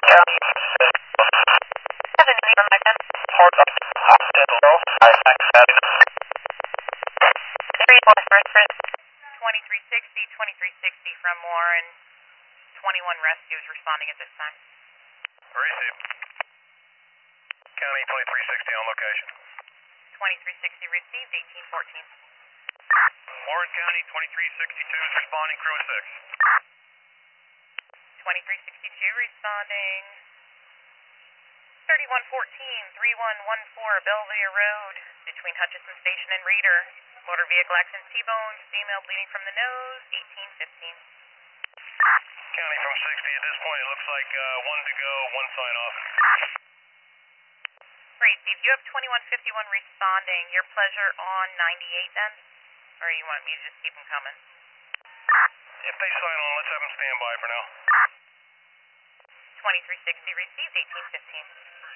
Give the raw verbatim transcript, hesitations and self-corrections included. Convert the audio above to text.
County six. Seven from my ten. Port of Hospital. I thank that. Three point reference. twenty-three sixty, twenty-three sixty from Warren. twenty-one rescues responding at this time. Received. County twenty-three sixty on location. twenty-three sixty received, eighteen fourteen. Warren County twenty-three sixty-two is responding, crew of six. twenty-three sixty-two responding. thirty-one fourteen, three one one four Belvedere Road between Hutchinson Station and Reeder. Motor vehicle accident T-bone, female bleeding from the nose, eighteen fifteen. County from sixty at this point, it looks like uh, one to go, one sign off. Received. You have twenty-one fifty-one responding. Your pleasure on ninety-eight then? Or you want me to just keep them coming? If they sign on, let's have them stand by for now. twenty-three sixty received, eighteen fifteen.